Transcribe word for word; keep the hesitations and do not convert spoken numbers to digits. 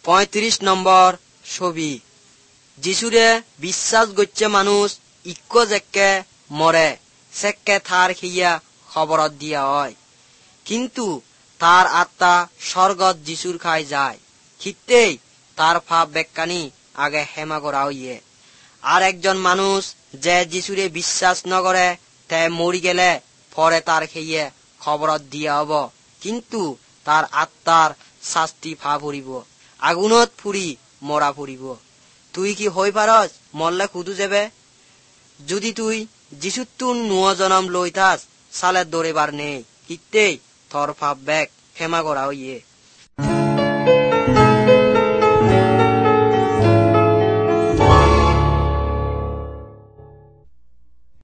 পঁয়ত্রিশ নম্বর ছবি। যিশুরে বিশ্বাস করছে মানুষ ইক্ক জেকে মরে সেকে থার খিয়া খবরত দিয়া হয়, কিন্তু তার আত্মা স্বর্গত যিশুর খাই যায়। খিতেই তার ফাপ বেকানি আগে হেমা করা হইয়ে। আর একজন মানুষ যে যিশুরে বিশ্বাস নকরে তে মরি গেলে পরে তার খেয়ে খবরত দিয়া হব, কিন্তু তার আত্মার শাস্তি ফা ফুরিব, আগুনত ফুরি মরা ফুরিব। তুই কি হই পারস মরলে খুদু যাবে? যদি তুই যিশুর তুন নুয় জনম লইতাস সালের দৌড়েবার নেই, কিতেই থর ফাপ বেক ক্ষমা করা হইয়ে।